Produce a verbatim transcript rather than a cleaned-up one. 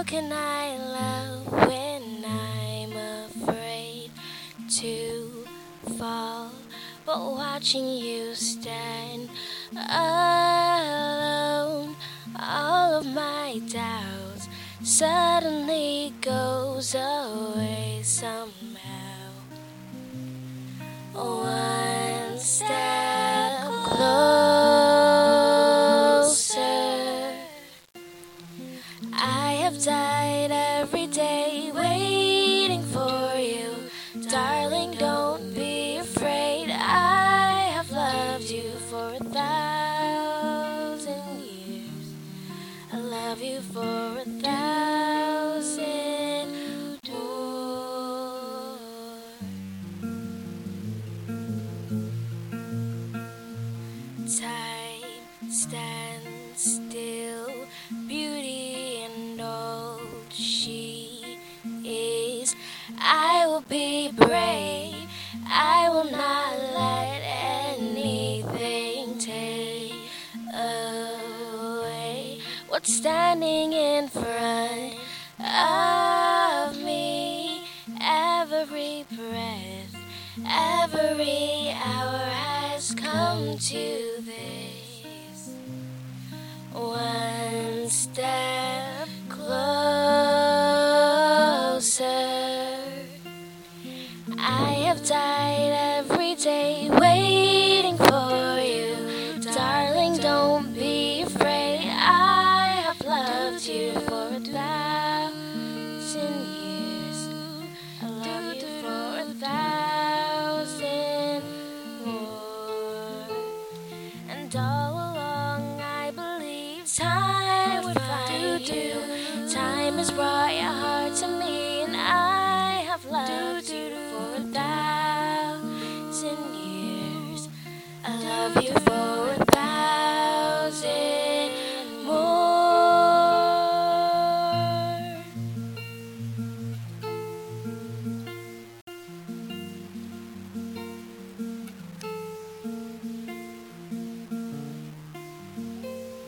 can I love when I'm afraid to fall? But watching you stand alone, all of my doubts suddenly goes away somehow. One step closer. I have died every day waiting for you. Darling, don't be afraid. I have loved you for a thousand years. I love you for a thousand more. Time stands still, beauty and all she is. I will be brave, I will not let anything take away what's standing in front of me. Every breath, every hour has come to this. One step closer. I have died every day waiting for you. Darling, don't be afraid. I have loved you for a thousand years. I love you for a thousand more. And all along I believed time would find you. Time has brought your heart to me, and I have loved you for a thousand years. I love you